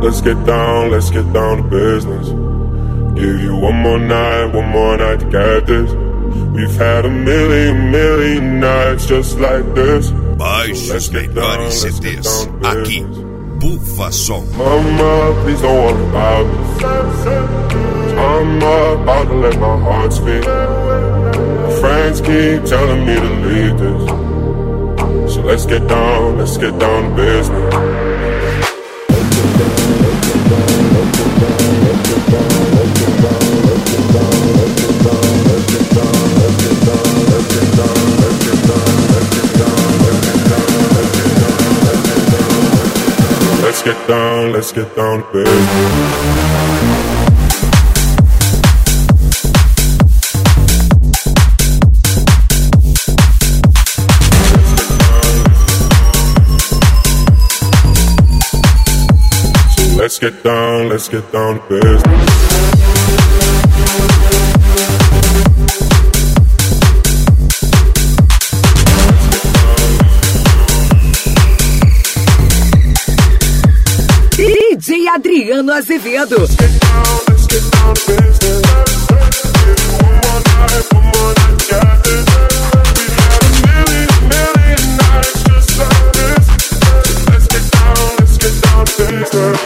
let's get down to business. Give you one more night to get this. We've had a million nights just like this. Baixe os melhores CDs aqui, Bufa Som. Mama, please don't worry about me. I'm about to let my heart speak. My friends keep telling me to leave this. So let's get down to business. Let's get down to business. Let's get down to business. DJ Adriano Azevedo. Let's get down to business. One more night to get this. We've had a million nights just like this. Let's get down to business.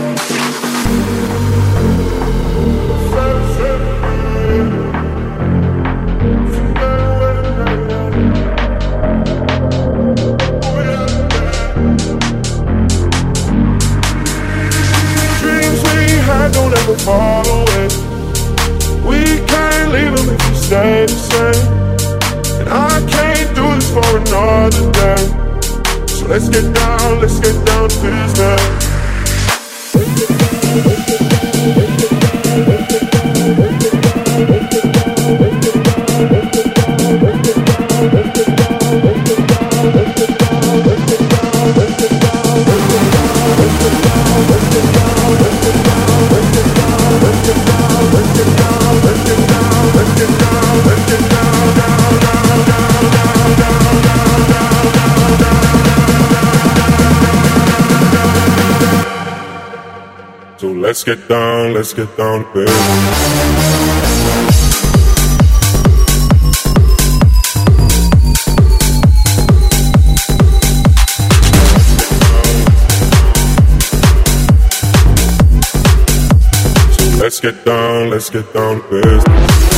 Don't ever fall away. We can't leave them if we stay the same. And I can't do this for another day. So let's get down to business. So let's get down to business. Let's get down to business.